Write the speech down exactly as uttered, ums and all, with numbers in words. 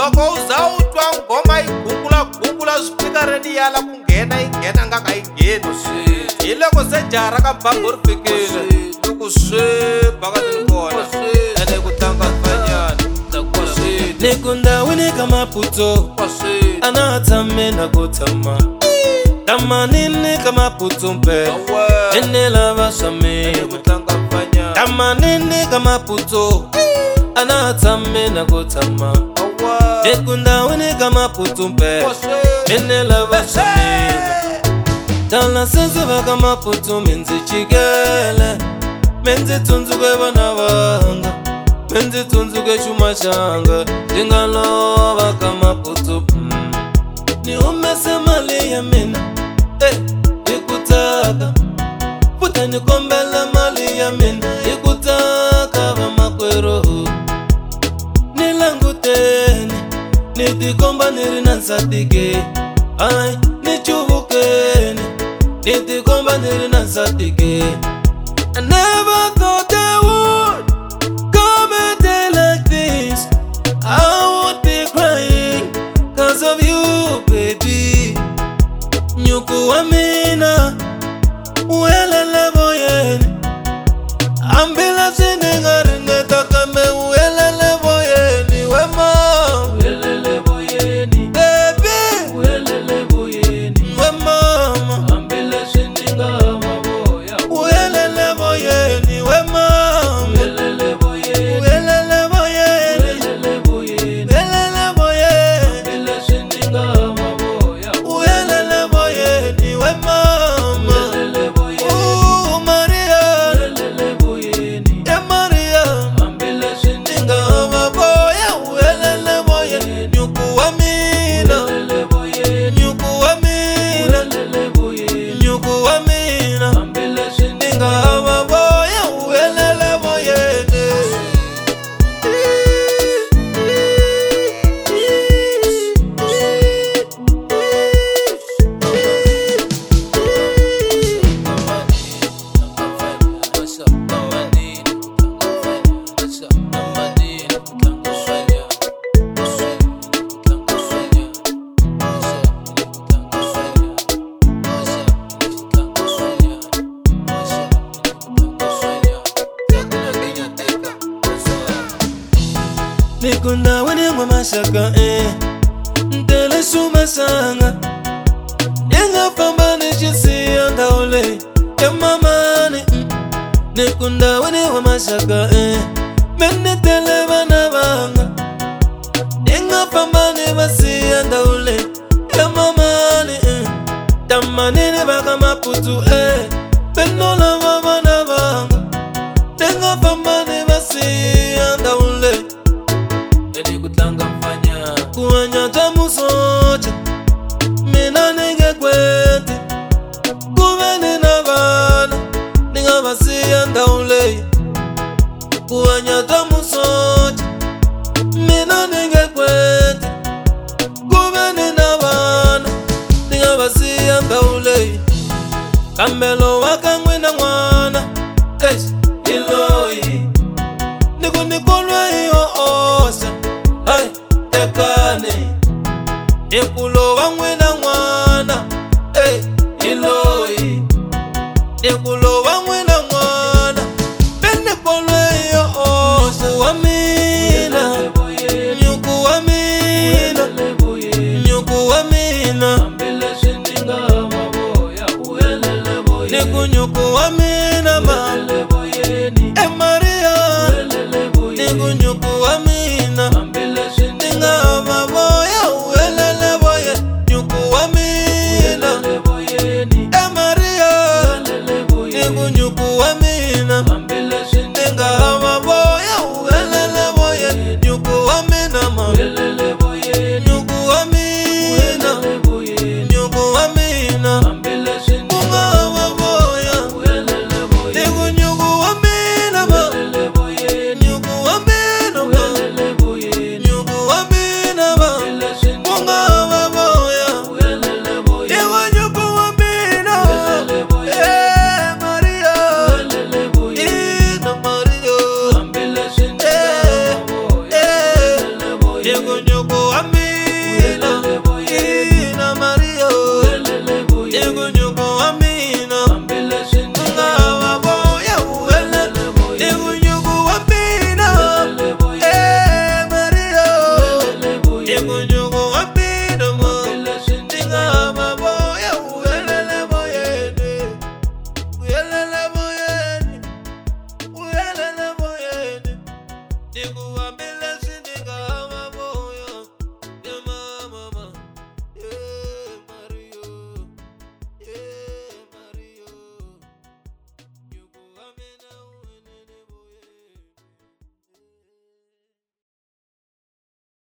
loko uzawutwa ngoma igungula gungula speaker ni yala kunghena ingena nga ka ingeni hi loko se jara ka bango ri fikile loko swe bakatini kona ene ku tlanga fanyana ni ku ndhawini ka Maputo ana tshame na ku tshama tamanini ka Maputo mpe ene lava swa mina ku tlanga fanyana tamanini ka Maputo ana tshame na ku tshama ni ku ndhawini ka Maputo mpe ene lava swa mina tala senze va ka Maputo mindzi chikele mindzi tsundzuke vana vanga mindzi tsundzuke xuma xanga ndzi nga lova ka Maputo ni humese mali ya mina eh hi ku tsaka futa ni kombela mali ya mina hi ku tsaka vamakwerhu ni languteni ni tikomba ni ri na nsati ke ai ni chuvukeni ni tikomba ni ri na nsati ke I never thought I would come a day like this. I would be crying cause of you, baby. Nyuku wa mina uelele boyeni ambila sini ngaringe takame uelele boyeni wema uelele boyeni baby uelele boyeni wema ambila sini ngama boya uelele boyeni wema uelele boyeni uelele boyeni uelele boyeni uelele boyeni ambila sini ngama boya uelele boyeni wema uelele boyeni oh Maria uelele boyeni e Maria ambila sini ngama boya uelele boyeni nyuku wa mina uelele boyeni nyuku wa mina uelele boyeni nyuku wa mina ambila sini ngama boya uelele boyeni nikunda wene mwa mashaka eh ntele shuma sanga yenga famba ni jisi andaule ya mamani nikunda wene mwa mashaka eh mene tele bana banga yenga famba ni basi andaule ya mamani tamanini baka Maputo eh benola bana banga yenga famba ni basi andaule kuanya tamu sote mina nige kwete kuveni na vana ninga vasiya ndaule kuanya tamu sote mina nige kwete kuveni na vana ninga vasiya ndaule kambelo wakangwe na mwana eish iloi niku nikolwe iyo osa hai tekane nikulo wangwe na mwana eh iloi nikulo wangwe na mwana bende kolwe yo osu wa mina nyuku wa mina nyuku wa mina ambele sindinga maboya uelele boyeni niku nyuku wa mina ma e Maria niku nyuku wa mina ambele sindinga maboya uelele boye nyuku wa mina e Maria niku nyuku wa mina ambele sindinga maboya uelele boye nyuku wa mina ma nyuku wa mina nyuku wa mina ambele sindinga maboya niku nyuku wa mina ma nyuku wa mina ma nyuku wa mina ma munga maboya niku nyuku wa mina eh Maria wa mina